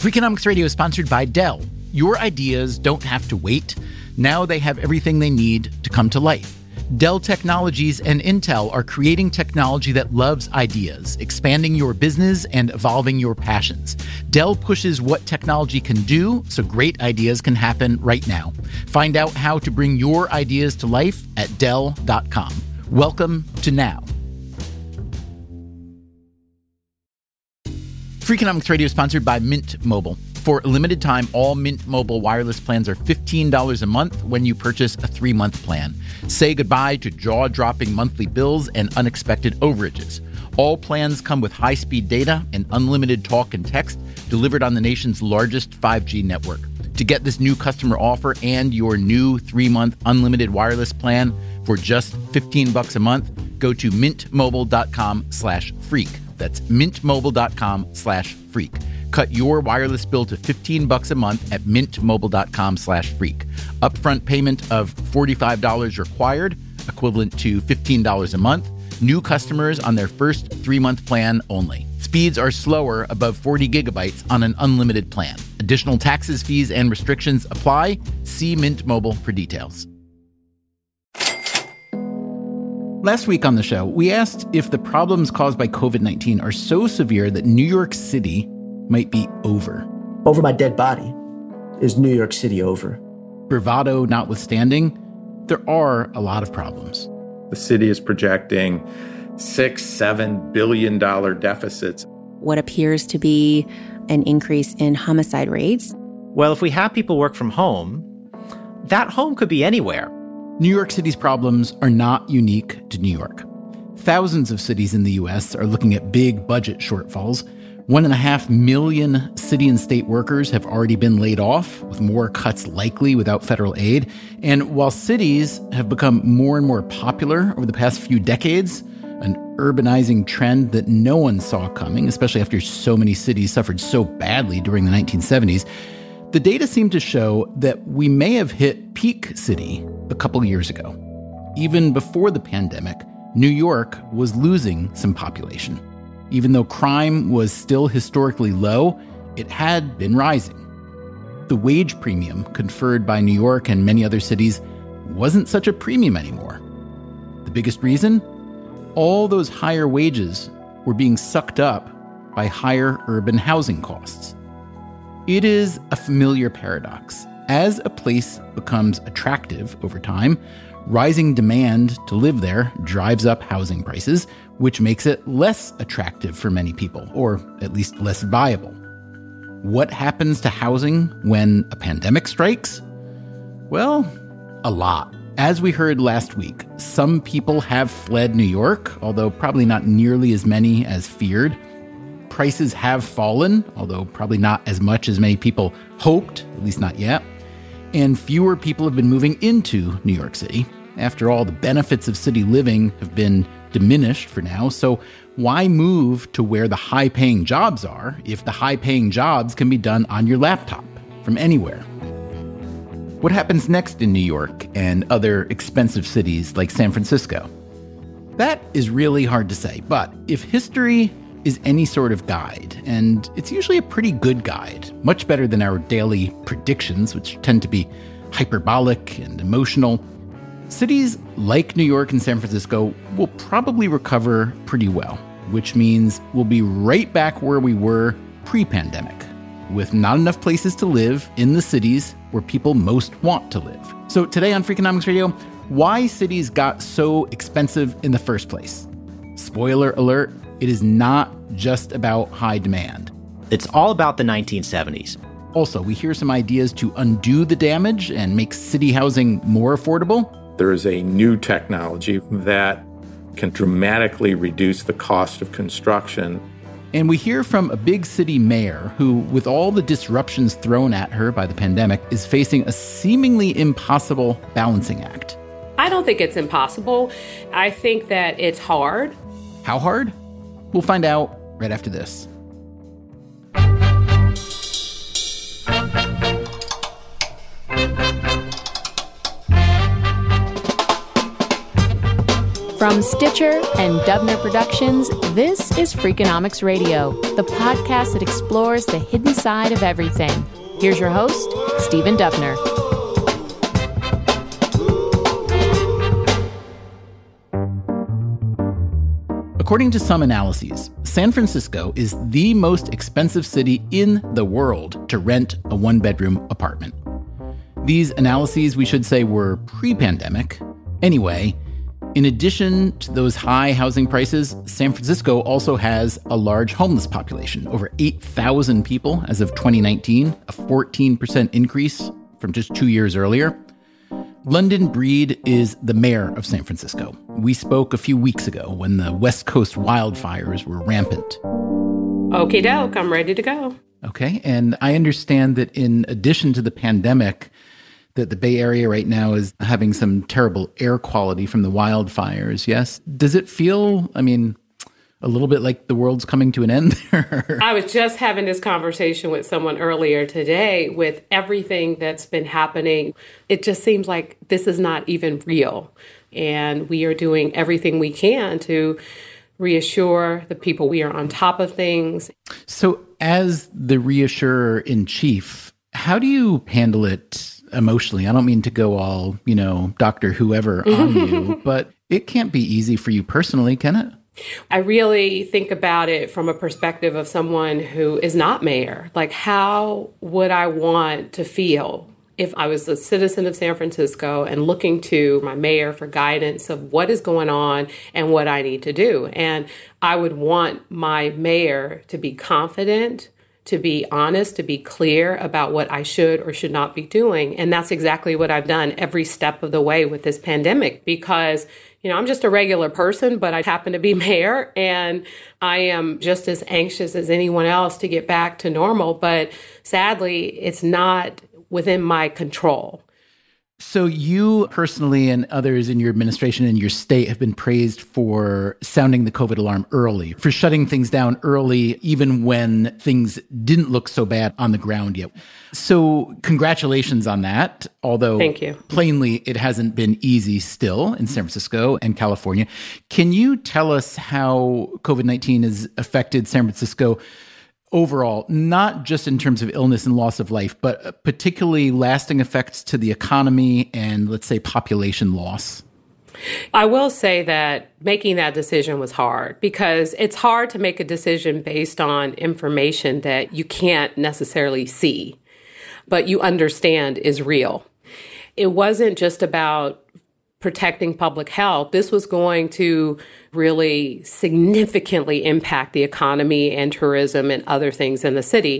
Freakonomics Radio is sponsored by Dell. Your ideas don't have to wait. Now they have everything they need to come to life. Dell Technologies and Intel are creating technology that loves ideas, expanding your business and evolving your passions. Dell pushes what technology can do so great ideas can happen right now. Find out how to bring your ideas to life at Dell.com. Welcome to Now. Freakonomics Radio is sponsored by Mint Mobile. For a limited time, all Mint Mobile wireless plans are $15 a month when you purchase a 3-month plan. Say goodbye to jaw-dropping monthly bills and unexpected overages. All plans come with high-speed data and unlimited talk and text delivered on the nation's largest 5G network. To get this new customer offer and your new 3-month unlimited wireless plan for just $15 a month, go to mintmobile.com/freak. That's mintmobile.com/freak. Cut your wireless bill to $15 a month at mintmobile.com/freak. Upfront payment of $45 required, equivalent to $15 a month. New customers on their first 3-month plan only. Speeds are slower above 40 gigabytes on an unlimited plan. Additional taxes, fees, and restrictions apply. See Mint Mobile for details. Last week on the show, we asked if the problems caused by COVID-19 are so severe that New York City might be over. Over my dead body. Is New York City over? Bravado notwithstanding, there are a lot of problems. The city is projecting $6-7 billion deficits. What appears to be an increase in homicide rates. Well, if we have people work from home, that home could be anywhere. New York City's problems are not unique to New York. Thousands of cities in the U.S. are looking at big budget shortfalls. 1.5 million city and state workers have already been laid off, with more cuts likely without federal aid. And while cities have become more and more popular over the past few decades, an urbanizing trend that no one saw coming, especially after so many cities suffered so badly during the 1970s, the data seem to show that we may have hit peak city a couple years ago. Even before the pandemic, New York was losing some population. Even though crime was still historically low, it had been rising. The wage premium conferred by New York and many other cities wasn't such a premium anymore. The biggest reason? All those higher wages were being sucked up by higher urban housing costs. It is a familiar paradox. As a place becomes attractive over time, rising demand to live there drives up housing prices, which makes it less attractive for many people, or at least less viable. What happens to housing when a pandemic strikes? Well, a lot. As we heard last week, some people have fled New York, although probably not nearly as many as feared. Prices have fallen, although probably not as much as many people hoped, at least not yet. And fewer people have been moving into New York City. After all, the benefits of city living have been diminished for now, so why move to where the high-paying jobs are if the high-paying jobs can be done on your laptop from anywhere? What happens next in New York and other expensive cities like San Francisco? That is really hard to say, but if history is any sort of guide, and it's usually a pretty good guide, much better than our daily predictions, which tend to be hyperbolic and emotional, cities like New York and San Francisco will probably recover pretty well, which means we'll be right back where we were pre-pandemic, with not enough places to live in the cities where people most want to live. So today on Freakonomics Radio, why cities got so expensive in the first place. Spoiler alert, it is not just about high demand. It's all about the 1970s. Also, we hear some ideas to undo the damage and make city housing more affordable. There is a new technology that can dramatically reduce the cost of construction. And we hear from a big city mayor who, with all the disruptions thrown at her by the pandemic, is facing a seemingly impossible balancing act. I don't think it's impossible. I think that it's hard. How hard? We'll find out right after this. From Stitcher and Dubner Productions, this is Freakonomics Radio, the podcast that explores the hidden side of everything. Here's your host, Stephen Dubner. According to some analyses, San Francisco is the most expensive city in the world to rent a one-bedroom apartment. These analyses, we should say, were pre-pandemic. Anyway, in addition to those high housing prices, San Francisco also has a large homeless population, over 8,000 people as of 2019, a 14% increase from just 2 years earlier. London Breed is the mayor of San Francisco. We spoke a few weeks ago when the West Coast wildfires were rampant. Okie doke, I'm ready to go. Okay, and I understand that in addition to the pandemic, that the Bay Area right now is having some terrible air quality from the wildfires, yes? Does it feel, a little bit like the world's coming to an end there? I was just having this conversation with someone earlier today. With everything that's been happening, it just seems like this is not even real. And we are doing everything we can to reassure the people we are on top of things. So as the reassurer in chief, how do you handle it emotionally? I don't mean to go all, Dr. Whoever on you, but it can't be easy for you personally, can it? I really think about it from a perspective of someone who is not mayor. Like, how would I want to feel if I was a citizen of San Francisco and looking to my mayor for guidance of what is going on and what I need to do? And I would want my mayor to be confident, to be honest, to be clear about what I should or should not be doing. And that's exactly what I've done every step of the way with this pandemic, because I'm just a regular person, but I happen to be mayor, and I am just as anxious as anyone else to get back to normal. But sadly, it's not within my control. So you personally and others in your administration and your state have been praised for sounding the COVID alarm early, for shutting things down early, even when things didn't look so bad on the ground yet. So congratulations on that. Although Thank you. Plainly, it hasn't been easy still in San Francisco and California. Can you tell us how COVID-19 has affected San Francisco overall, not just in terms of illness and loss of life, but particularly lasting effects to the economy and, let's say, population loss? I will say that making that decision was hard, because it's hard to make a decision based on information that you can't necessarily see, but you understand is real. It wasn't just about protecting public health. This was going to really significantly impact the economy and tourism and other things in the city.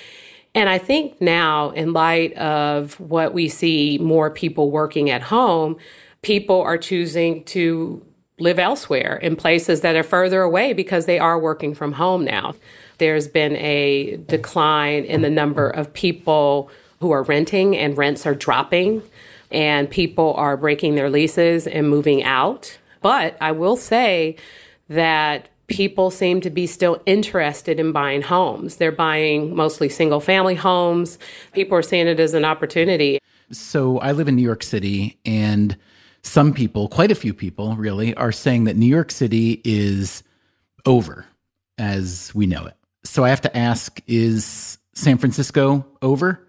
And I think now, in light of what we see, more people working at home, people are choosing to live elsewhere in places that are further away because they are working from home now. There's been a decline in the number of people who are renting, and rents are dropping, and people are breaking their leases and moving out. But I will say that people seem to be still interested in buying homes. They're buying mostly single-family homes. People are seeing it as an opportunity. So I live in New York City, and some people, quite a few people really, are saying that New York City is over as we know it. So I have to ask, is San Francisco over?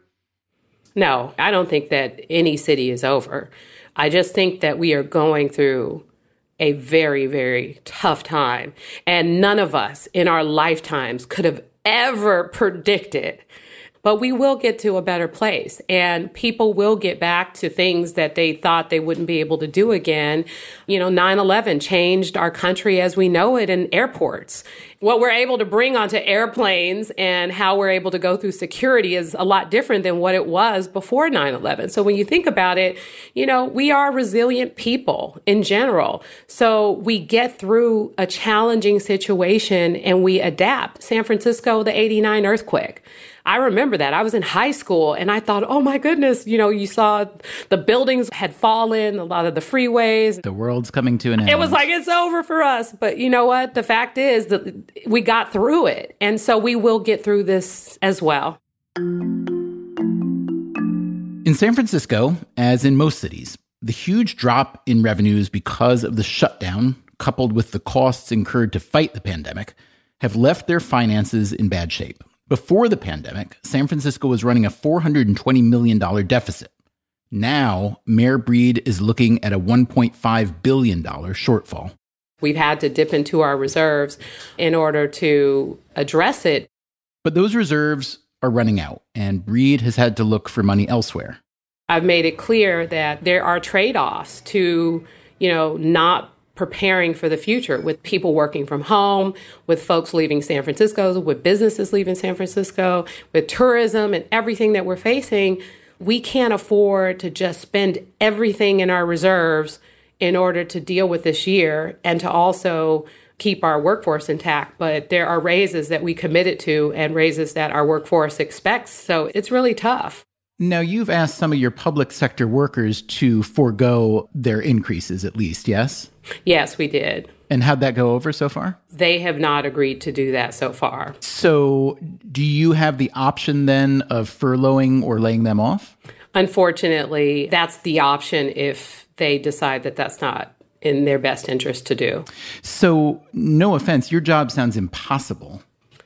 No, I don't think that any city is over. I just think that we are going through a very, very tough time. And none of us in our lifetimes could have ever predicted. But we will get to a better place, and people will get back to things that they thought they wouldn't be able to do again. 9/11 changed our country as we know it in airports. What we're able to bring onto airplanes and how we're able to go through security is a lot different than what it was before 9/11. So when you think about it, we are resilient people in general. So we get through a challenging situation and we adapt. San Francisco, the '89 earthquake. I remember that. I was in high school and I thought, oh my goodness, you saw the buildings had fallen, a lot of the freeways. The world's coming to an end. It was like, it's over for us. But you know what? The fact is that we got through it. And so we will get through this as well. In San Francisco, as in most cities, The huge drop in revenues because of the shutdown, coupled with the costs incurred to fight the pandemic, have left their finances in bad shape. Before the pandemic, San Francisco was running a $420 million deficit. Now, Mayor Breed is looking at a $1.5 billion shortfall. We've had to dip into our reserves in order to address it. But those reserves are running out, and Breed has had to look for money elsewhere. I've made it clear that there are trade-offs to, not preparing for the future with people working from home, with folks leaving San Francisco, with businesses leaving San Francisco, with tourism and everything that we're facing. We can't afford to just spend everything in our reserves in order to deal with this year and to also keep our workforce intact. But there are raises that we committed to and raises that our workforce expects. So it's really tough. Now, you've asked some of your public sector workers to forego their increases at least, yes? Yes, we did. And how'd that go over so far? They have not agreed to do that so far. So do you have the option then of furloughing or laying them off? Unfortunately, that's the option if they decide that that's not in their best interest to do. So, no offense, your job sounds impossible.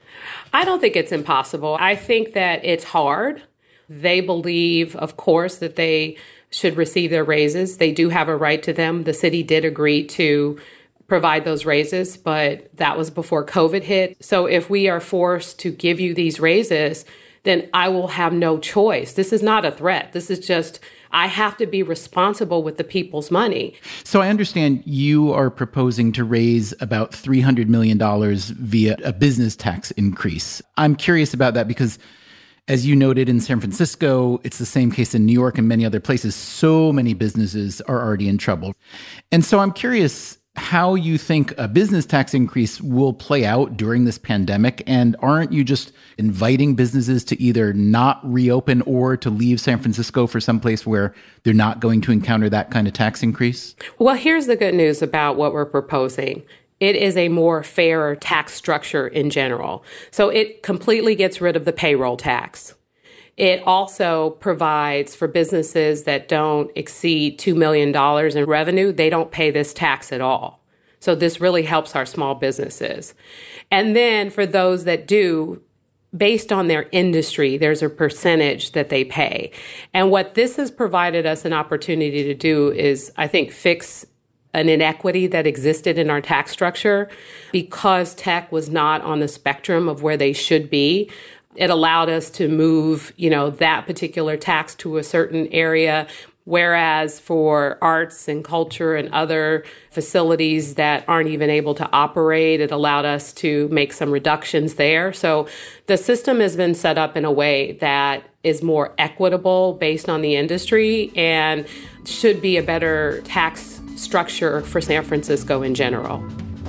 I don't think it's impossible. I think that it's hard. They believe, of course, that they should receive their raises. They do have a right to them. The city did agree to provide those raises, but that was before COVID hit. So if we are forced to give you these raises, then I will have no choice. This is not a threat. This is just, I have to be responsible with the people's money. So I understand you are proposing to raise about $300 million via a business tax increase. I'm curious about that because, as you noted, in San Francisco, it's the same case in New York and many other places. So many businesses are already in trouble. And so I'm curious how you think a business tax increase will play out during this pandemic. And aren't you just inviting businesses to either not reopen or to leave San Francisco for someplace where they're not going to encounter that kind of tax increase? Well, here's the good news about what we're proposing. It is a more fair tax structure in general. So it completely gets rid of the payroll tax. It also provides for businesses that don't exceed $2 million in revenue, they don't pay this tax at all. So this really helps our small businesses. And then for those that do, based on their industry, there's a percentage that they pay. And what this has provided us an opportunity to do is, I think, fix an inequity that existed in our tax structure. Because tech was not on the spectrum of where they should be, it allowed us to move, that particular tax to a certain area. Whereas for arts and culture and other facilities that aren't even able to operate, it allowed us to make some reductions there. So the system has been set up in a way that is more equitable based on the industry and should be a better tax structure for San Francisco in general.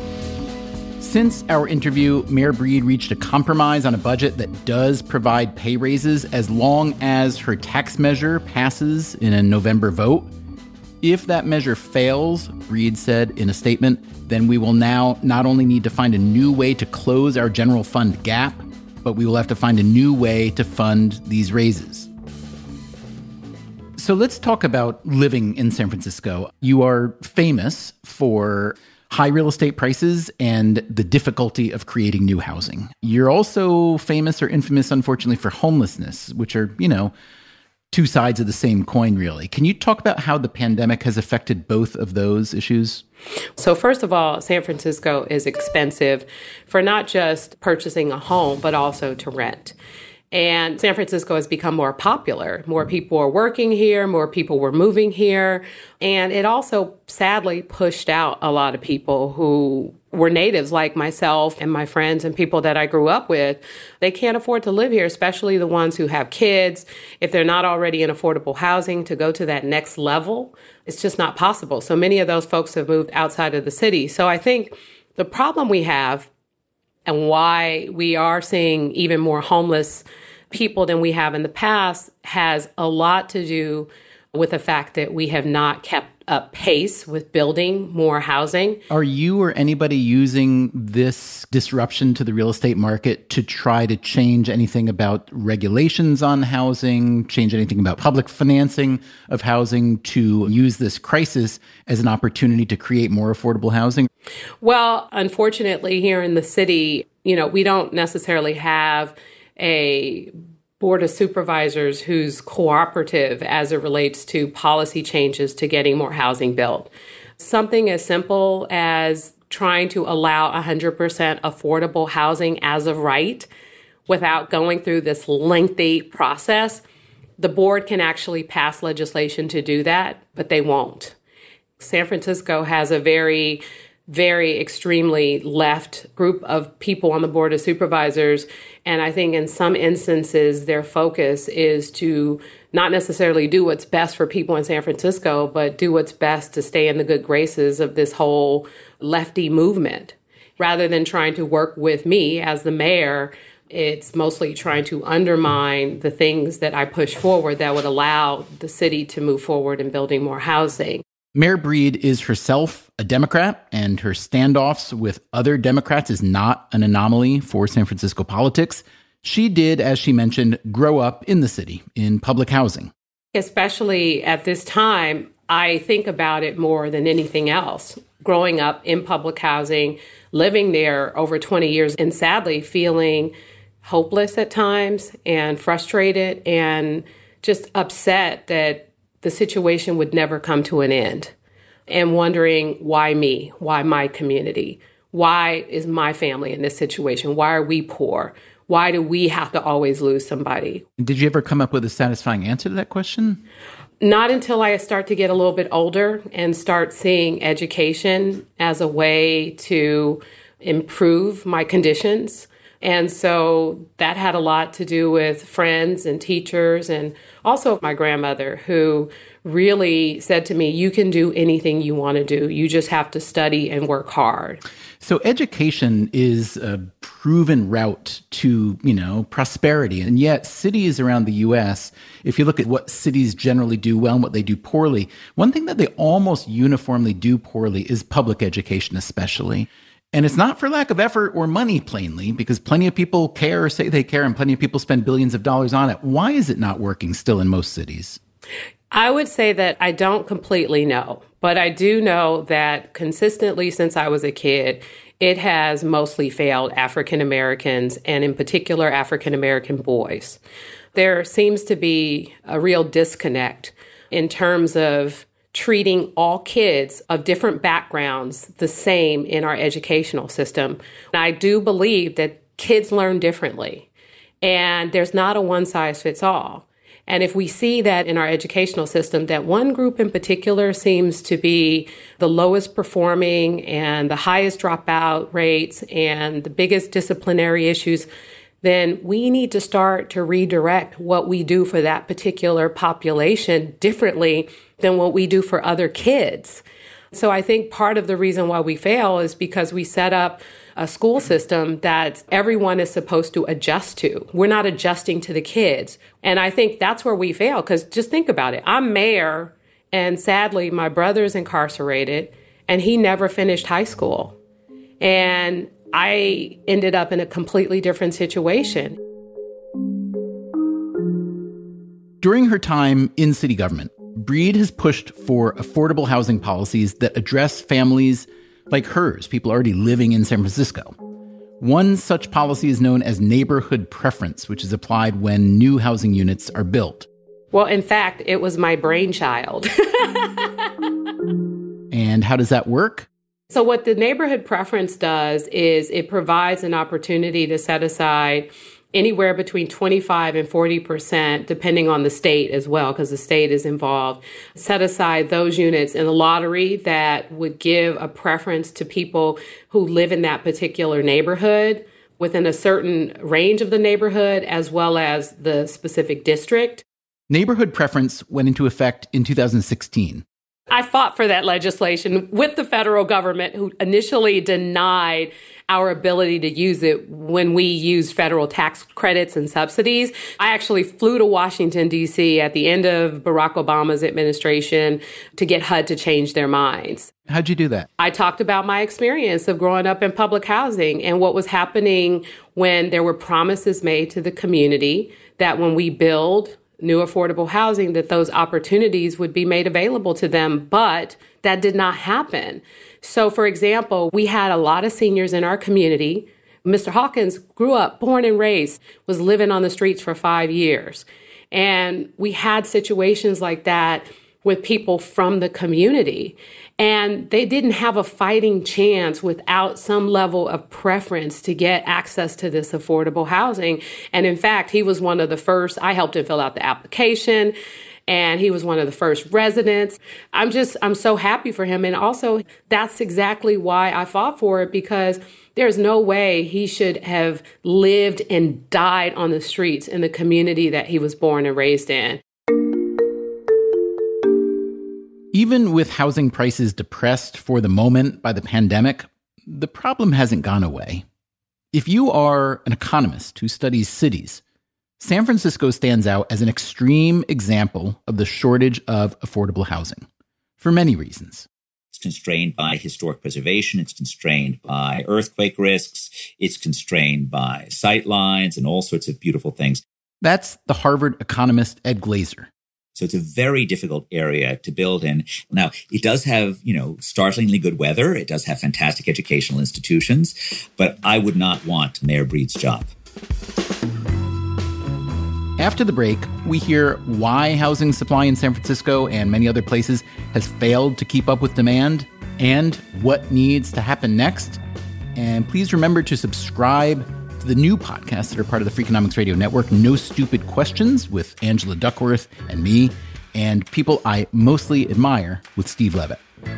Since our interview, Mayor Breed reached a compromise on a budget that does provide pay raises as long as her tax measure passes in a November vote. If that measure fails, Breed said in a statement, then we will now not only need to find a new way to close our general fund gap, but we will have to find a new way to fund these raises. So let's talk about living in San Francisco. You are famous for high real estate prices and the difficulty of creating new housing. You're also famous or infamous, unfortunately, for homelessness, which are, two sides of the same coin, really. Can you talk about how the pandemic has affected both of those issues? So first of all, San Francisco is expensive for not just purchasing a home, but also to rent. And San Francisco has become more popular. More people are working here, more people were moving here. And it also sadly pushed out a lot of people who were natives like myself and my friends and people that I grew up with. They can't afford to live here, especially the ones who have kids. If they're not already in affordable housing, to go to that next level, it's just not possible. So many of those folks have moved outside of the city. So I think the problem we have and why we are seeing even more homeless people than we have in the past has a lot to do with the fact that we have not kept up pace with building more housing. Are you or anybody using this disruption to the real estate market to try to change anything about regulations on housing, change anything about public financing of housing, to use this crisis as an opportunity to create more affordable housing? Well, unfortunately, here in the city, we don't necessarily have a Board of Supervisors who's cooperative as it relates to policy changes to getting more housing built. Something as simple as trying to allow 100% affordable housing as of right without going through this lengthy process. The board can actually pass legislation to do that, but they won't. San Francisco has a very extremely left group of people on the Board of Supervisors. And I think in some instances, their focus is to not necessarily do what's best for people in San Francisco, but do what's best to stay in the good graces of this whole lefty movement. Rather than trying to work with me as the mayor, it's mostly trying to undermine the things that I push forward that would allow the city to move forward in building more housing. Mayor Breed is herself a Democrat, and her standoffs with other Democrats is not an anomaly for San Francisco politics. She did, as she mentioned, grow up in the city, in public housing. Especially at this time, I think about it more than anything else. Growing up in public housing, living there over 20 years, and sadly feeling hopeless at times and frustrated and just upset that the situation would never come to an end, and wondering, why me? Why my community? Why is my family in this situation? Why are we poor? Why do we have to always lose somebody? Did you ever come up with a satisfying answer to that question? Not until I start to get a little bit older and start seeing education as a way to improve my conditions. And so that had a lot to do with friends and teachers, and also my grandmother, who really said to me, you can do anything you want to do. You just have to study and work hard. So education is a proven route to, prosperity. And yet cities around the U.S., if you look at what cities generally do well and what they do poorly, one thing that they almost uniformly do poorly is public education, especially. And it's not for lack of effort or money, plainly, because plenty of people care or say they care, and plenty of people spend billions of dollars on it. Why is it not working still in most cities? I would say that I don't completely know, but I do know that consistently since I was a kid, it has mostly failed African Americans, and in particular, African American boys. There seems to be a real disconnect in terms of treating all kids of different backgrounds the same in our educational system. And I do believe that kids learn differently, and there's not a one-size-fits-all. And if we see that in our educational system, that one group in particular seems to be the lowest performing and the highest dropout rates and the biggest disciplinary issues, then we need to start to redirect what we do for that particular population differently than what we do for other kids. So I think part of the reason why we fail is because we set up a school system that everyone is supposed to adjust to. We're not adjusting to the kids. And I think that's where we fail, because just think about it. I'm mayor, and sadly, my brother's incarcerated, and he never finished high school. And I ended up in a completely different situation. During her time in city government, Breed has pushed for affordable housing policies that address families like hers, people already living in San Francisco. One such policy is known as neighborhood preference, which is applied when new housing units are built. Well, in fact, it was my brainchild. And how does that work? So what the neighborhood preference does is it provides an opportunity to set aside anywhere between 25 and 40%, depending on the state as well, because the state is involved, set aside those units in the lottery that would give a preference to people who live in that particular neighborhood within a certain range of the neighborhood, as well as the specific district. Neighborhood preference went into effect in 2016. I fought for that legislation with the federal government, who initially denied our ability to use it when we use federal tax credits and subsidies. I actually flew to Washington, D.C. at the end of Barack Obama's administration to get HUD to change their minds. How'd you do that? I talked about my experience of growing up in public housing and what was happening when there were promises made to the community that when we build new affordable housing, that those opportunities would be made available to them, but that did not happen. So, for example, we had a lot of seniors in our community. Mr. Hawkins grew up, born and raised, was living on the streets for 5 years. And we had situations like that with people from the community. And they didn't have a fighting chance without some level of preference to get access to this affordable housing. And in fact, he was one of the first. I helped him fill out the application, and he was one of the first residents. I'm so happy for him. And also, that's exactly why I fought for it, because there's no way he should have lived and died on the streets in the community that he was born and raised in. Even with housing prices depressed for the moment by the pandemic, the problem hasn't gone away. If you are an economist who studies cities, San Francisco stands out as an extreme example of the shortage of affordable housing, for many reasons. It's constrained by historic preservation. It's constrained by earthquake risks. It's constrained by sight lines and all sorts of beautiful things. That's the Harvard economist Ed Glaeser. So it's a very difficult area to build in. Now, it does have, startlingly good weather. It does have fantastic educational institutions, but I would not want Mayor Breed's job. After the break, we hear why housing supply in San Francisco and many other places has failed to keep up with demand and what needs to happen next. And please remember to subscribe to the new podcasts that are part of the Freakonomics Radio Network, No Stupid Questions with Angela Duckworth and me, and People I Mostly Admire with Steve Levitt.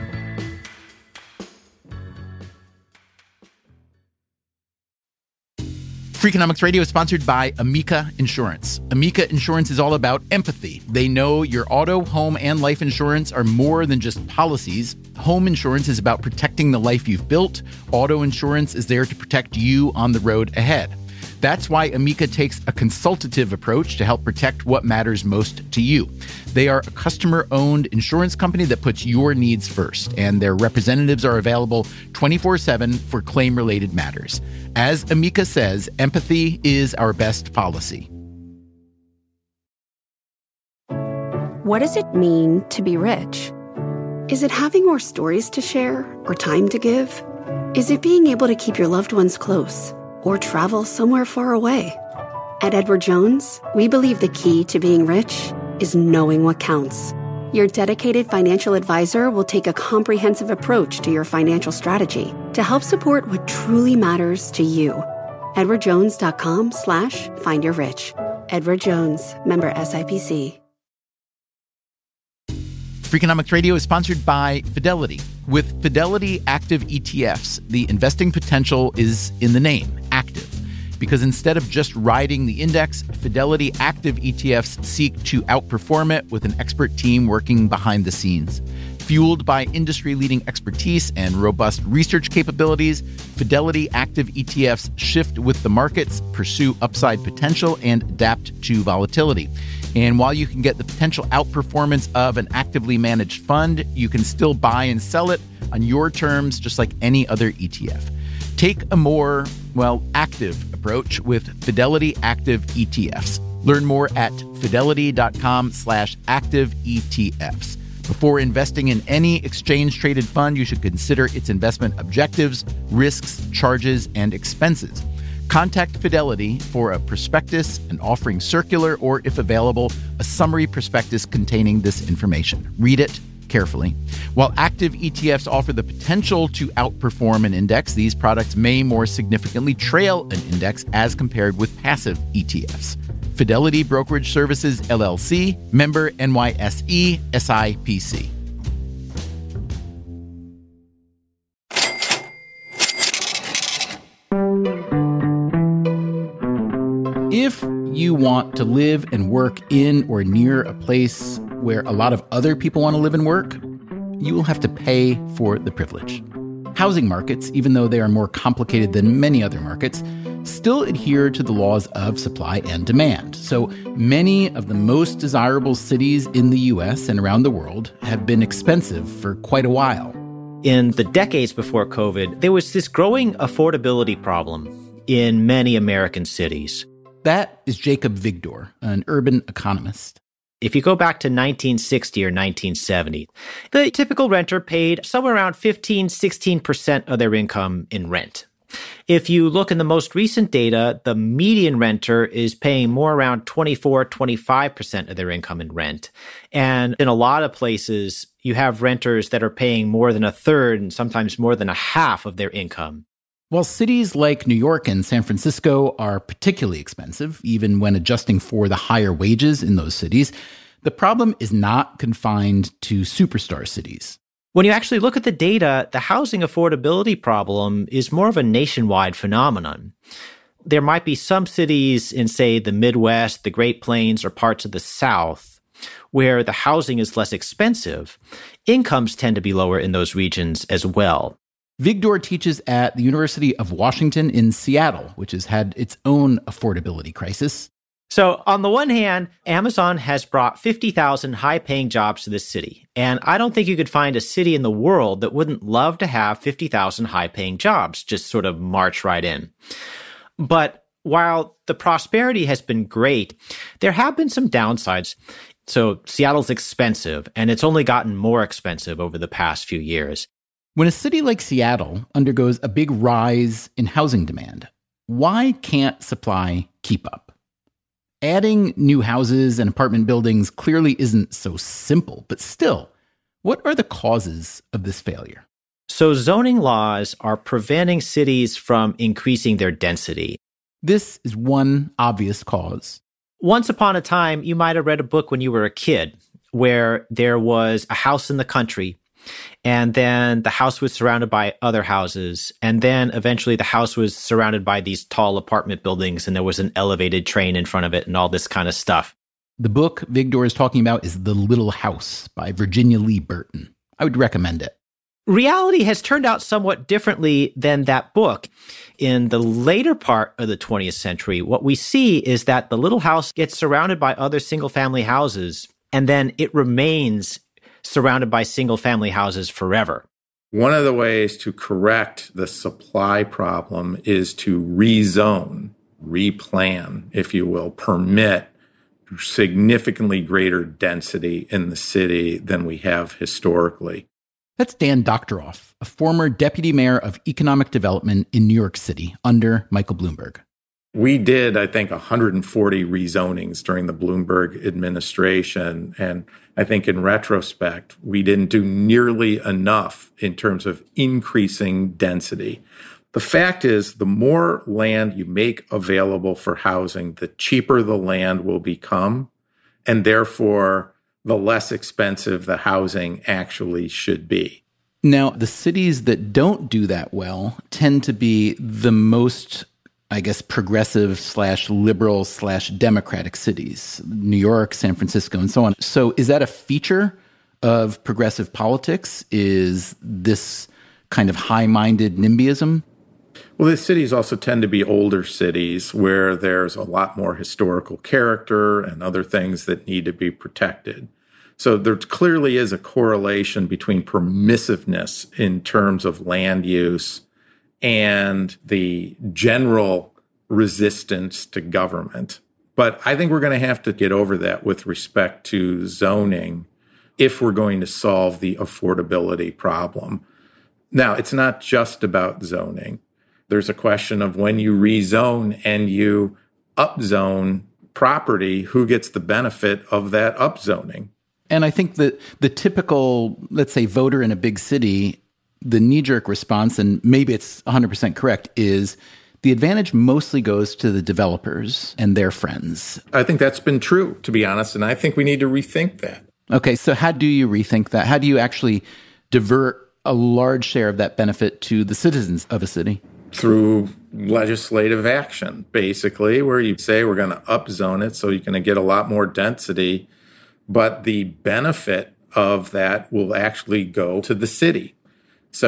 Freakonomics Radio is sponsored by Amica Insurance. Amica Insurance is all about empathy. They know your auto, home, and life insurance are more than just policies. Home insurance is about protecting the life you've built. Auto insurance is there to protect you on the road ahead. That's why Amica takes a consultative approach to help protect what matters most to you. They are a customer-owned insurance company that puts your needs first, and their representatives are available 24/7 for claim-related matters. As Amica says, empathy is our best policy. What does it mean to be rich? Is it having more stories to share or time to give? Is it being able to keep your loved ones close or travel somewhere far away? At Edward Jones, we believe the key to being rich is knowing what counts. Your dedicated financial advisor will take a comprehensive approach to your financial strategy to help support what truly matters to you. EdwardJones.com/findyourrich. Edward Jones, member SIPC. Freakonomics Radio is sponsored by Fidelity. With Fidelity Active ETFs, the investing potential is in the name, active. Because instead of just riding the index, Fidelity Active ETFs seek to outperform it with an expert team working behind the scenes. Fueled by industry-leading expertise and robust research capabilities, Fidelity Active ETFs shift with the markets, pursue upside potential, and adapt to volatility. And while you can get the potential outperformance of an actively managed fund, you can still buy and sell it on your terms, just like any other ETF. Take a more, active approach with Fidelity Active ETFs. Learn more at fidelity.com/active ETFs. Before investing in any exchange-traded fund, you should consider its investment objectives, risks, charges, and expenses. Contact Fidelity for a prospectus, an offering circular, or, if available, a summary prospectus containing this information. Read it carefully. While active ETFs offer the potential to outperform an index, these products may more significantly trail an index as compared with passive ETFs. Fidelity Brokerage Services, LLC, member NYSE, SIPC. If you want to live and work in or near a place where a lot of other people want to live and work, you will have to pay for the privilege. Housing markets, even though they are more complicated than many other markets, still adhere to the laws of supply and demand. So many of the most desirable cities in the U.S. and around the world have been expensive for quite a while. In the decades before COVID, there was this growing affordability problem in many American cities. That is Jacob Vigdor, an urban economist. If you go back to 1960 or 1970, the typical renter paid somewhere around 16% of their income in rent. If you look in the most recent data, the median renter is paying more around 25% of their income in rent. And in a lot of places, you have renters that are paying more than a third and sometimes more than a half of their income. While cities like New York and San Francisco are particularly expensive, even when adjusting for the higher wages in those cities, the problem is not confined to superstar cities. When you actually look at the data, the housing affordability problem is more of a nationwide phenomenon. There might be some cities in, say, the Midwest, the Great Plains, or parts of the South, where the housing is less expensive. Incomes tend to be lower in those regions as well. Vigdor teaches at the University of Washington in Seattle, which has had its own affordability crisis. So on the one hand, Amazon has brought 50,000 high-paying jobs to this city. And I don't think you could find a city in the world that wouldn't love to have 50,000 high-paying jobs just sort of march right in. But while the prosperity has been great, there have been some downsides. So Seattle's expensive, and it's only gotten more expensive over the past few years. When a city like Seattle undergoes a big rise in housing demand, why can't supply keep up? Adding new houses and apartment buildings clearly isn't so simple, but still, what are the causes of this failure? So zoning laws are preventing cities from increasing their density. This is one obvious cause. Once upon a time, you might have read a book when you were a kid where there was a house in the country, and then the house was surrounded by other houses. And then eventually the house was surrounded by these tall apartment buildings, and there was an elevated train in front of it and all this kind of stuff. The book Vigdor is talking about is The Little House by Virginia Lee Burton. I would recommend it. Reality has turned out somewhat differently than that book. In the later part of the 20th century, what we see is that the little house gets surrounded by other single-family houses, and then it remains surrounded by single-family houses forever. One of the ways to correct the supply problem is to rezone, replan, if you will, permit significantly greater density in the city than we have historically. That's Dan Doctoroff, a former deputy mayor of economic development in New York City under Michael Bloomberg. We did, I think, 140 rezonings during the Bloomberg administration. And I think in retrospect, we didn't do nearly enough in terms of increasing density. The fact is, the more land you make available for housing, the cheaper the land will become. And therefore, the less expensive the housing actually should be. Now, the cities that don't do that well tend to be the most, I guess, progressive / liberal / democratic cities, New York, San Francisco, and so on. So is that a feature of progressive politics? Is this kind of high-minded NIMBYism? Well, the cities also tend to be older cities where there's a lot more historical character and other things that need to be protected. So there clearly is a correlation between permissiveness in terms of land use and the general resistance to government. But I think we're going to have to get over that with respect to zoning if we're going to solve the affordability problem. Now, it's not just about zoning. There's a question of when you rezone and you upzone property, who gets the benefit of that upzoning? And I think that the typical, let's say, voter in a big city, the knee-jerk response, and maybe it's 100% correct, is the advantage mostly goes to the developers and their friends. I think that's been true, to be honest, and I think we need to rethink that. Okay, so how do you rethink that? How do you actually divert a large share of that benefit to the citizens of a city? Through legislative action, basically, where you say we're going to upzone it so you're going to get a lot more density, but the benefit of that will actually go to the city. So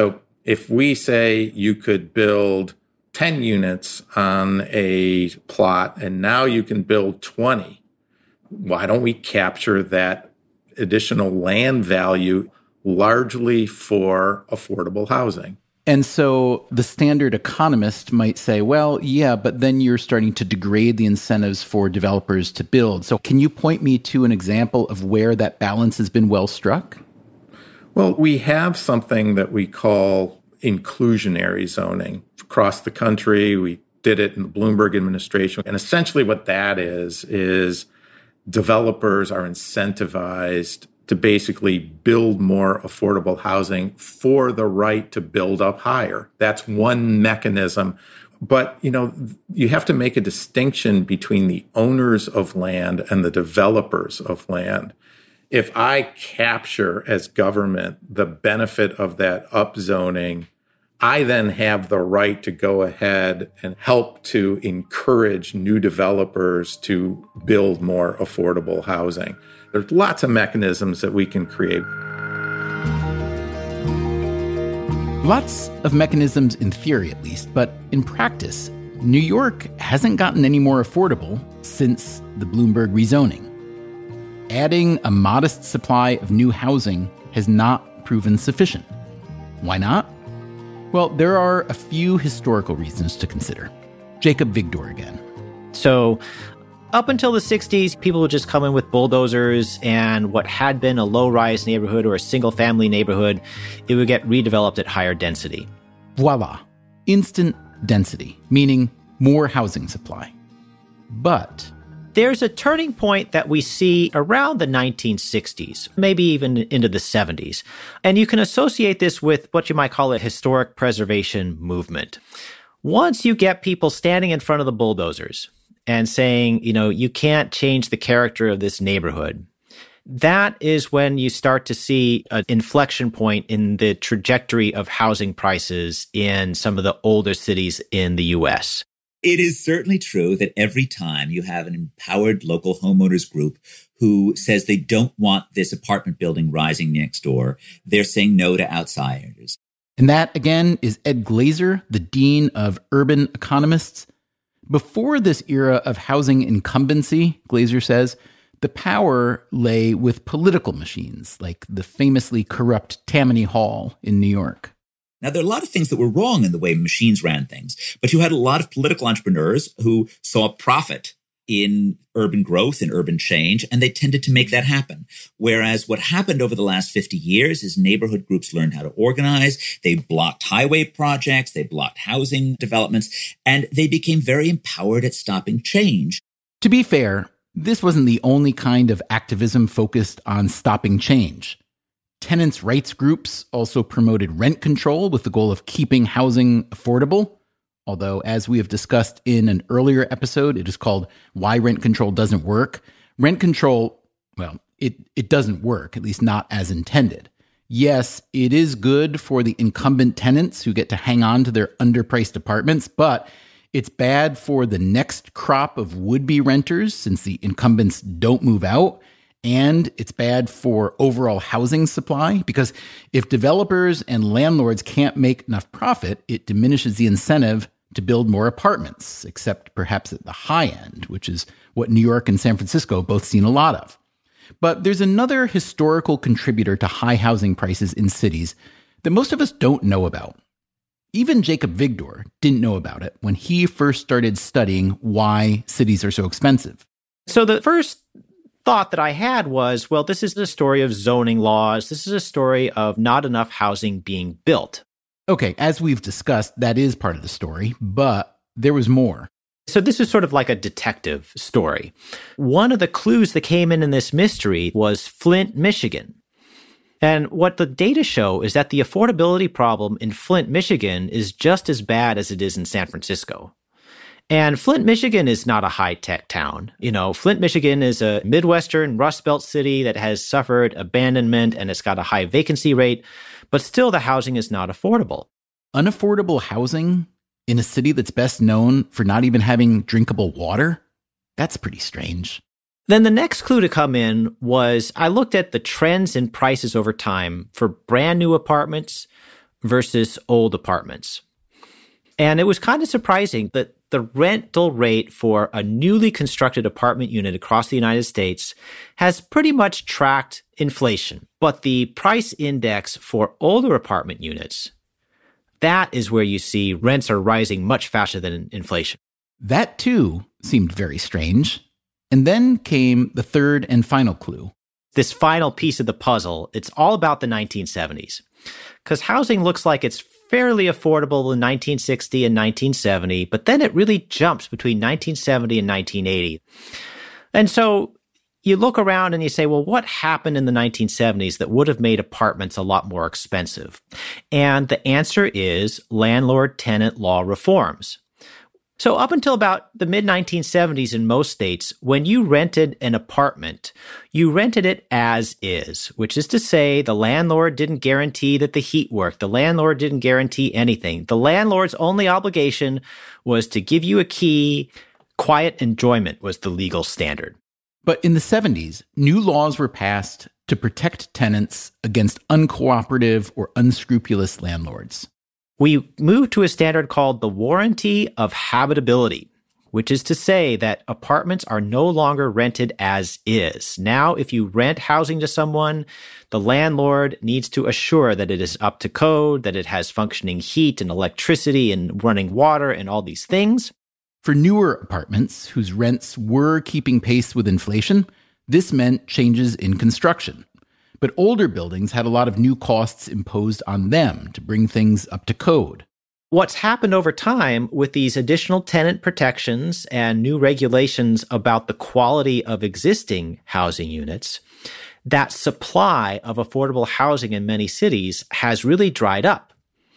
If we say you could build 10 units on a plot and now you can build 20, why don't we capture that additional land value largely for affordable housing? And so the standard economist might say, well, yeah, but then you're starting to degrade the incentives for developers to build. So can you point me to an example of where that balance has been well struck? Well, we have something that we call inclusionary zoning across the country. We did it in the Bloomberg administration. And essentially what that is developers are incentivized to basically build more affordable housing for the right to build up higher. That's one mechanism. But, you have to make a distinction between the owners of land and the developers of land. If I capture as government the benefit of that upzoning, I then have the right to go ahead and help to encourage new developers to build more affordable housing. There's lots of mechanisms that we can create. Lots of mechanisms in theory, at least, but in practice, New York hasn't gotten any more affordable since the Bloomberg rezoning. Adding a modest supply of new housing has not proven sufficient. Why not? Well, there are a few historical reasons to consider. Jacob Vigdor again. So up until the 60s, people would just come in with bulldozers, and what had been a low-rise neighborhood or a single-family neighborhood, it would get redeveloped at higher density. Voila. Instant density, meaning more housing supply. But there's a turning point that we see around the 1960s, maybe even into the 70s. And you can associate this with what you might call a historic preservation movement. Once you get people standing in front of the bulldozers and saying, you can't change the character of this neighborhood, that is when you start to see an inflection point in the trajectory of housing prices in some of the older cities in the U.S. It is certainly true that every time you have an empowered local homeowners group who says they don't want this apartment building rising next door, they're saying no to outsiders. And that, again, is Ed Glaeser, the dean of urban economists. Before this era of housing incumbency, Glaeser says, the power lay with political machines, like the famously corrupt Tammany Hall in New York. Now, there are a lot of things that were wrong in the way machines ran things, but you had a lot of political entrepreneurs who saw profit in urban growth and urban change, and they tended to make that happen. Whereas what happened over the last 50 years is neighborhood groups learned how to organize. They blocked highway projects. They blocked housing developments, and they became very empowered at stopping change. To be fair, this wasn't the only kind of activism focused on stopping change. Tenants' rights groups also promoted rent control with the goal of keeping housing affordable. Although, as we have discussed in an earlier episode, it is called Why Rent Control Doesn't Work. Rent control, well, it doesn't work, at least not as intended. Yes, it is good for the incumbent tenants who get to hang on to their underpriced apartments, but it's bad for the next crop of would-be renters since the incumbents don't move out. And it's bad for overall housing supply because if developers and landlords can't make enough profit, it diminishes the incentive to build more apartments, except perhaps at the high end, which is what New York and San Francisco both seen a lot of. But there's another historical contributor to high housing prices in cities that most of us don't know about. Even Jacob Vigdor didn't know about it when he first started studying why cities are so expensive. So the first thought that I had was, well, this is the story of zoning laws. This is a story of not enough housing being built. Okay, as we've discussed, that is part of the story, but there was more. So this is sort of like a detective story. One of the clues that came in this mystery was Flint, Michigan. And what the data show is that the affordability problem in Flint, Michigan is just as bad as it is in San Francisco. And Flint, Michigan is not a high-tech town. Flint, Michigan is a Midwestern Rust Belt city that has suffered abandonment and it's got a high vacancy rate, but still the housing is not affordable. Unaffordable housing in a city that's best known for not even having drinkable water? That's pretty strange. Then the next clue to come in was I looked at the trends in prices over time for brand new apartments versus old apartments. And it was kind of surprising that the rental rate for a newly constructed apartment unit across the United States has pretty much tracked inflation. But the price index for older apartment units, that is where you see rents are rising much faster than inflation. That, too, seemed very strange. And then came the third and final clue. This final piece of the puzzle, it's all about the 1970s. Because housing looks like it's fairly affordable in 1960 and 1970, but then it really jumps between 1970 and 1980. And so you look around and you say, well, what happened in the 1970s that would have made apartments a lot more expensive? And the answer is landlord-tenant law reforms. So up until about the mid-1970s in most states, when you rented an apartment, you rented it as is, which is to say the landlord didn't guarantee that the heat worked. The landlord didn't guarantee anything. The landlord's only obligation was to give you a key. Quiet enjoyment was the legal standard. But in the 70s, new laws were passed to protect tenants against uncooperative or unscrupulous landlords. We moved to a standard called the Warranty of Habitability, which is to say that apartments are no longer rented as is. Now, if you rent housing to someone, the landlord needs to assure that it is up to code, that it has functioning heat and electricity and running water and all these things. For newer apartments whose rents were keeping pace with inflation, this meant changes in construction. But older buildings had a lot of new costs imposed on them to bring things up to code. What's happened over time with these additional tenant protections and new regulations about the quality of existing housing units, that supply of affordable housing in many cities has really dried up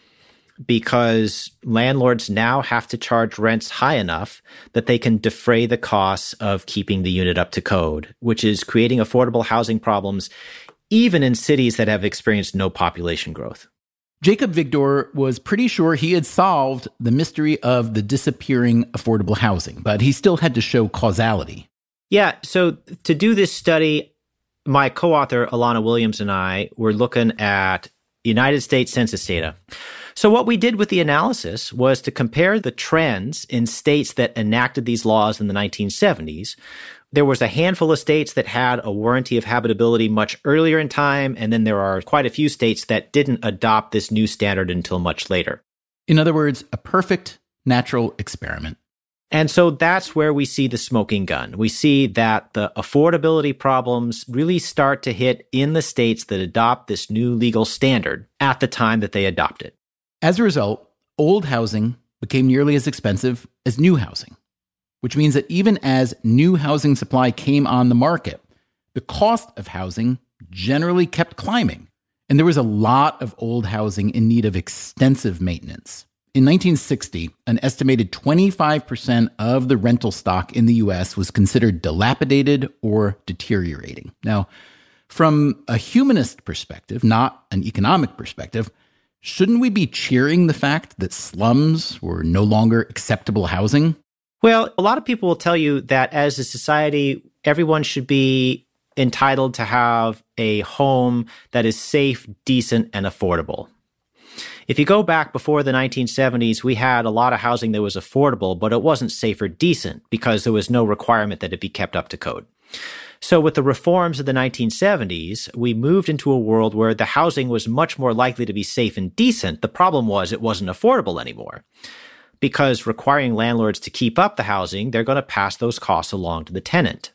because landlords now have to charge rents high enough that they can defray the costs of keeping the unit up to code, which is creating affordable housing problems even in cities that have experienced no population growth. Jacob Vigdor was pretty sure he had solved the mystery of the disappearing affordable housing, but he still had to show causality. Yeah, so to do this study, my co-author, Alana Williams, and I were looking at United States Census data. So what we did with the analysis was to compare the trends in states that enacted these laws in the 1970s. There was a handful of states that had a warranty of habitability much earlier in time, and then there are quite a few states that didn't adopt this new standard until much later. In other words, a perfect natural experiment. And so that's where we see the smoking gun. We see that the affordability problems really start to hit in the states that adopt this new legal standard at the time that they adopt it. As a result, old housing became nearly as expensive as new housing, which means that even as new housing supply came on the market, the cost of housing generally kept climbing. And there was a lot of old housing in need of extensive maintenance. In 1960, an estimated 25% of the rental stock in the U.S. was considered dilapidated or deteriorating. Now, from a humanist perspective, not an economic perspective, shouldn't we be cheering the fact that slums were no longer acceptable housing? Well, a lot of people will tell you that as a society, everyone should be entitled to have a home that is safe, decent, and affordable. If you go back before the 1970s, we had a lot of housing that was affordable, but it wasn't safe or decent because there was no requirement that it be kept up to code. So with the reforms of the 1970s, we moved into a world where the housing was much more likely to be safe and decent. The problem was it wasn't affordable anymore. Because requiring landlords to keep up the housing, they're going to pass those costs along to the tenant.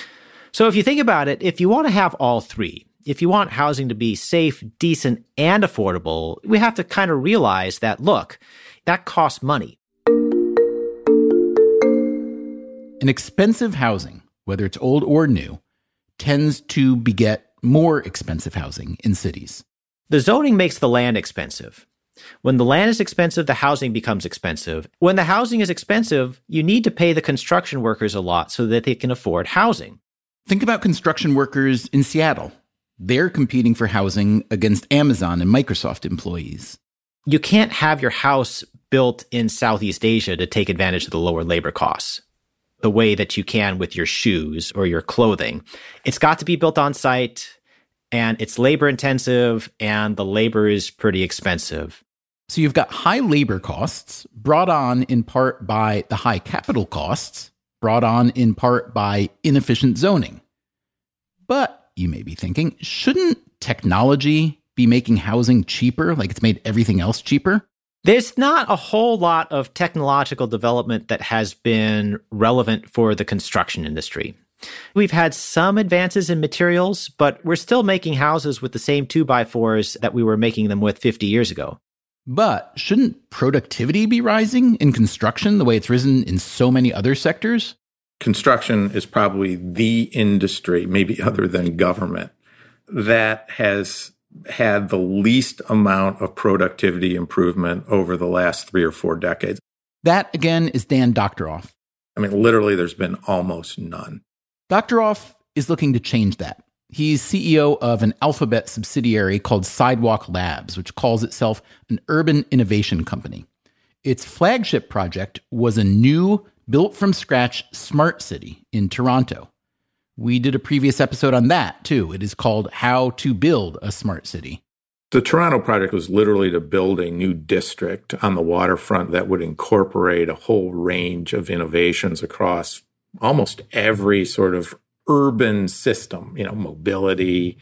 So if you think about it, if you want to have all three, if you want housing to be safe, decent, and affordable, we have to kind of realize that, look, that costs money. And expensive housing, whether it's old or new, tends to beget more expensive housing in cities. The zoning makes the land expensive. When the land is expensive, the housing becomes expensive. When the housing is expensive, you need to pay the construction workers a lot so that they can afford housing. Think about construction workers in Seattle. They're competing for housing against Amazon and Microsoft employees. You can't have your house built in Southeast Asia to take advantage of the lower labor costs the way that you can with your shoes or your clothing. It's got to be built on site, and it's labor intensive, and the labor is pretty expensive. So you've got high labor costs brought on in part by the high capital costs, brought on in part by inefficient zoning. But you may be thinking, shouldn't technology be making housing cheaper like it's made everything else cheaper? There's not a whole lot of technological development that has been relevant for the construction industry. We've had some advances in materials, but we're still making houses with the same 2x4s that we were making them with 50 years ago. But shouldn't productivity be rising in construction the way it's risen in so many other sectors? Construction is probably the industry, maybe other than government, that has had the least amount of productivity improvement over the last 3 or 4 decades. That, again, is Dan Doctoroff. I mean, literally, there's been almost none. Doctoroff is looking to change that. He's CEO of an Alphabet subsidiary called Sidewalk Labs, which calls itself an urban innovation company. Its flagship project was a new, built-from-scratch smart city in Toronto. We did a previous episode on that, too. It is called How to Build a Smart City. The Toronto project was literally to build a new district on the waterfront that would incorporate a whole range of innovations across almost every sort of urban system, mobility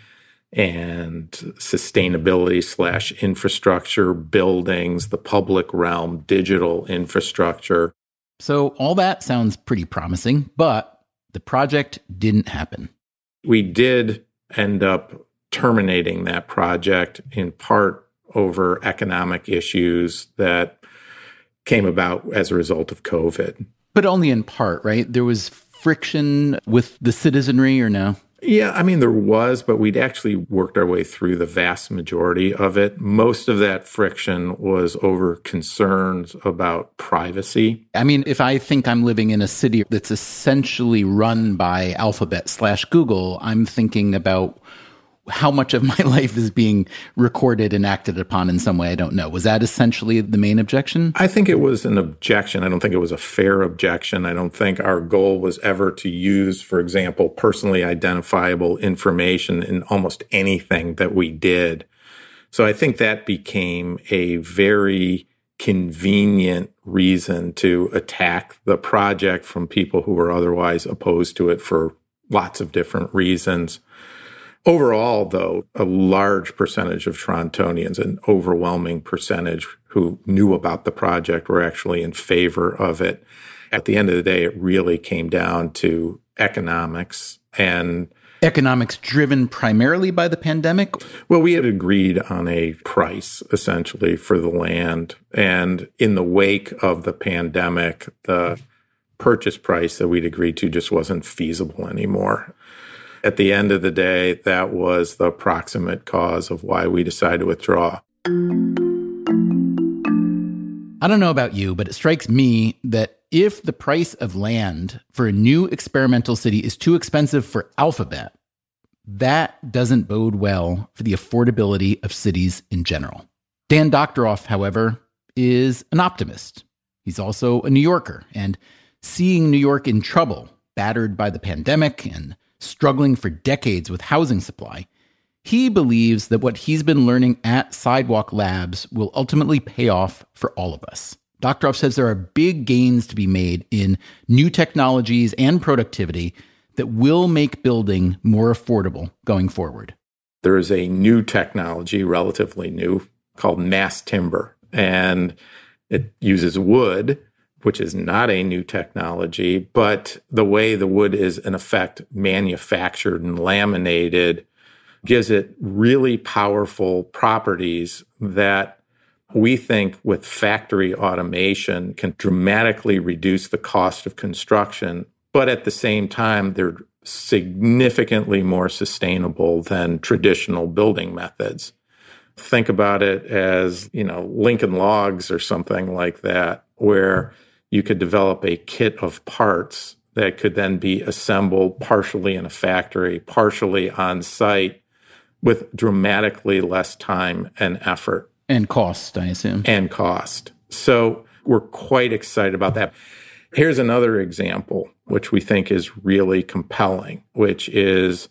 and sustainability / infrastructure, buildings, the public realm, digital infrastructure. So all that sounds pretty promising, but the project didn't happen. We did end up terminating that project in part over economic issues that came about as a result of COVID. But only in part, right? There was friction with the citizenry, or no? Yeah, I mean, there was, but we'd actually worked our way through the vast majority of it. Most of that friction was over concerns about privacy. I mean, if I think I'm living in a city that's essentially run by Alphabet / Google, I'm thinking about how much of my life is being recorded and acted upon in some way I don't know. Was that essentially the main objection? I think it was an objection. I don't think it was a fair objection. I don't think our goal was ever to use, for example, personally identifiable information in almost anything that we did. So I think that became a very convenient reason to attack the project from people who were otherwise opposed to it for lots of different reasons. Overall, though, a large percentage of Torontonians, an overwhelming percentage who knew about the project, were actually in favor of it. At the end of the day, it really came down to economics and economics driven primarily by the pandemic? Well, we had agreed on a price, essentially, for the land. And in the wake of the pandemic, the purchase price that we'd agreed to just wasn't feasible anymore. At the end of the day, that was the proximate cause of why we decided to withdraw. I don't know about you, but it strikes me that if the price of land for a new experimental city is too expensive for Alphabet, that doesn't bode well for the affordability of cities in general. Dan Doctoroff, however, is an optimist. He's also a New Yorker, and seeing New York in trouble, battered by the pandemic and struggling for decades with housing supply, he believes that what he's been learning at Sidewalk Labs will ultimately pay off for all of us. Doctoroff says there are big gains to be made in new technologies and productivity that will make building more affordable going forward. There is a new technology, relatively new, called mass timber, and it uses wood, which is not a new technology, but the way the wood is, in effect, manufactured and laminated gives it really powerful properties that we think with factory automation can dramatically reduce the cost of construction, but at the same time, they're significantly more sustainable than traditional building methods. Think about it as, Lincoln Logs or something like that, where you could develop a kit of parts that could then be assembled partially in a factory, partially on site, with dramatically less time and effort. And cost, I assume. And cost. So we're quite excited about that. Here's another example, which we think is really compelling, which is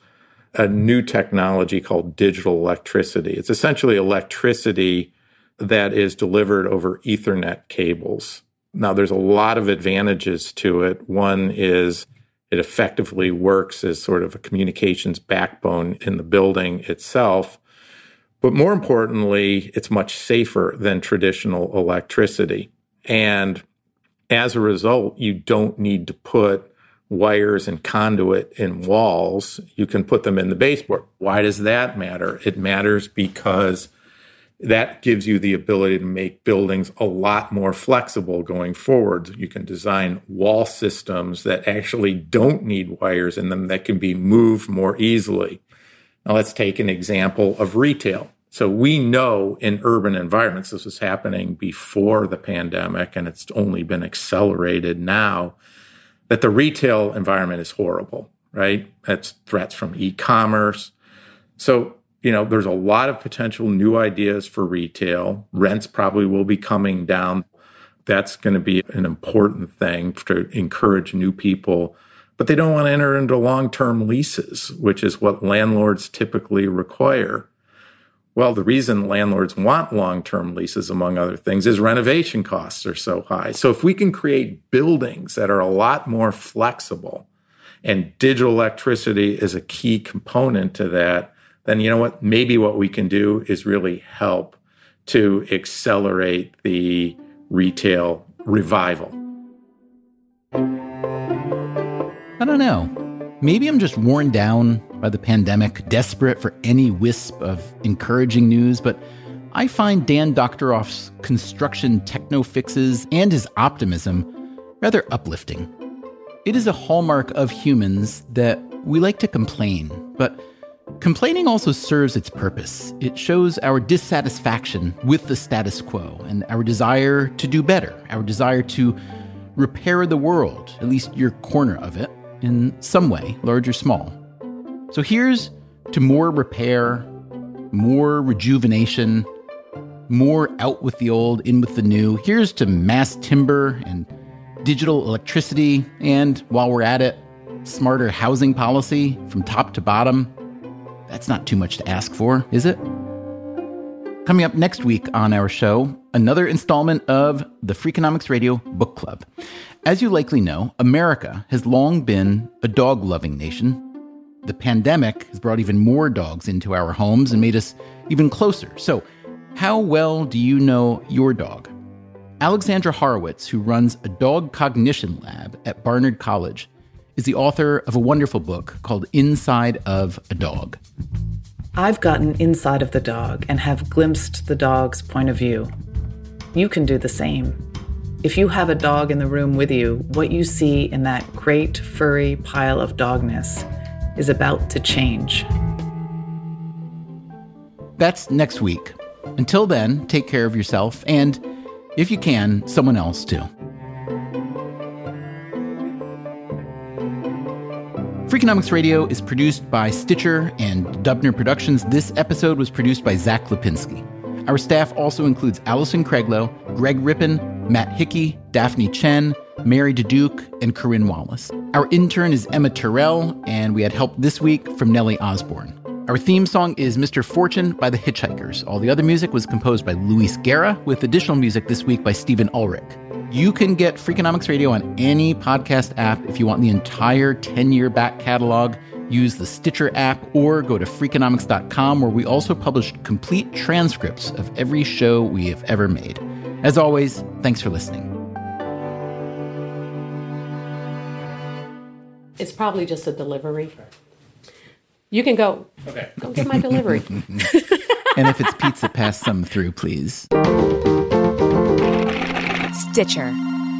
a new technology called digital electricity. It's essentially electricity that is delivered over Ethernet cables. Now, there's a lot of advantages to it. One is it effectively works as sort of a communications backbone in the building itself. But more importantly, it's much safer than traditional electricity. And as a result, you don't need to put wires and conduit in walls. You can put them in the baseboard. Why does that matter? It matters because that gives you the ability to make buildings a lot more flexible going forward. You can design wall systems that actually don't need wires in them that can be moved more easily. Now let's take an example of retail. So we know in urban environments, this was happening before the pandemic, and it's only been accelerated now, that the retail environment is horrible, right? That's threats from e-commerce. So, there's a lot of potential new ideas for retail. Rents probably will be coming down. That's going to be an important thing to encourage new people. But they don't want to enter into long-term leases, which is what landlords typically require. Well, the reason landlords want long-term leases, among other things, is renovation costs are so high. So if we can create buildings that are a lot more flexible, and digital electricity is a key component to that, then you know what? Maybe what we can do is really help to accelerate the retail revival. I don't know. Maybe I'm just worn down by the pandemic, desperate for any wisp of encouraging news, but I find Dan Doctoroff's construction techno-fixes and his optimism rather uplifting. It is a hallmark of humans that we like to complain, but complaining also serves its purpose. It shows our dissatisfaction with the status quo and our desire to do better, our desire to repair the world, at least your corner of it, in some way, large or small. So here's to more repair, more rejuvenation, more out with the old, in with the new. Here's to mass timber and digital electricity, and while we're at it, smarter housing policy from top to bottom. That's not too much to ask for, is it? Coming up next week on our show, another installment of the Freakonomics Radio Book Club. As you likely know, America has long been a dog-loving nation. The pandemic has brought even more dogs into our homes and made us even closer. So, how well do you know your dog? Alexandra Horowitz, who runs a dog cognition lab at Barnard College, is the author of a wonderful book called Inside of a Dog. I've gotten inside of the dog and have glimpsed the dog's point of view. You can do the same. If you have a dog in the room with you, what you see in that great furry pile of dogness is about to change. That's next week. Until then, take care of yourself and, if you can, someone else too. Freakonomics Radio is produced by Stitcher and Dubner Productions. This episode was produced by Zach Lipinski. Our staff also includes Allison Craiglow, Greg Rippin, Matt Hickey, Daphne Chen, Mary DeDuke, and Corinne Wallace. Our intern is Emma Terrell, and we had help this week from Nellie Osborne. Our theme song is Mr. Fortune by the Hitchhikers. All the other music was composed by Luis Guerra, with additional music this week by Stephen Ulrich. You can get Freakonomics Radio on any podcast app. If you want the entire 10-year back catalog, use the Stitcher app or go to Freakonomics.com, where we also publish complete transcripts of every show we have ever made. As always, thanks for listening. It's probably just a delivery. You can go. Okay. Go get my delivery. And if it's pizza, pass some through, please. Stitcher.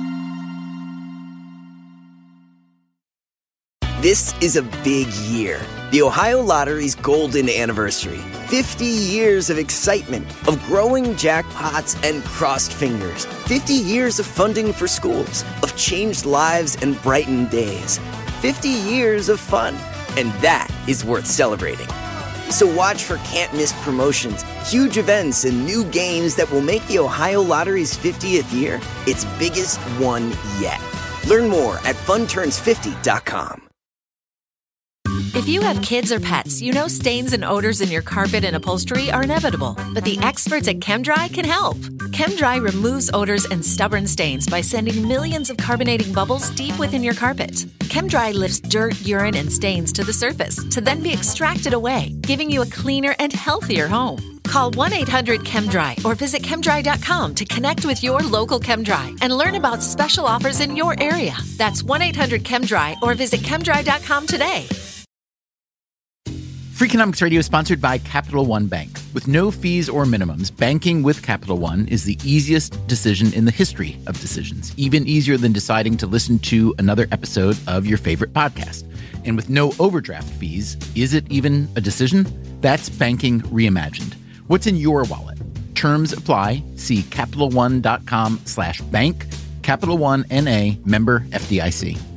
This is a big year. The Ohio Lottery's golden anniversary. 50 years of excitement, of growing jackpots and crossed fingers. 50 years of funding for schools, of changed lives and brightened days. 50 years of fun. And that is worth celebrating. So watch for can't-miss promotions, huge events, and new games that will make the Ohio Lottery's 50th year its biggest one yet. Learn more at funturns50.com. If you have kids or pets, you know stains and odors in your carpet and upholstery are inevitable, but the experts at ChemDry can help. ChemDry removes odors and stubborn stains by sending millions of carbonating bubbles deep within your carpet. ChemDry lifts dirt, urine, and stains to the surface to then be extracted away, giving you a cleaner and healthier home. Call 1-800-ChemDry or visit chemdry.com to connect with your local ChemDry and learn about special offers in your area. That's 1-800-ChemDry or visit chemdry.com today. Freakonomics Radio is sponsored by Capital One Bank. With no fees or minimums, banking with Capital One is the easiest decision in the history of decisions, even easier than deciding to listen to another episode of your favorite podcast. And with no overdraft fees, is it even a decision? That's banking reimagined. What's in your wallet? Terms apply. See CapitalOne.com/bank. Capital One N.A. member FDIC.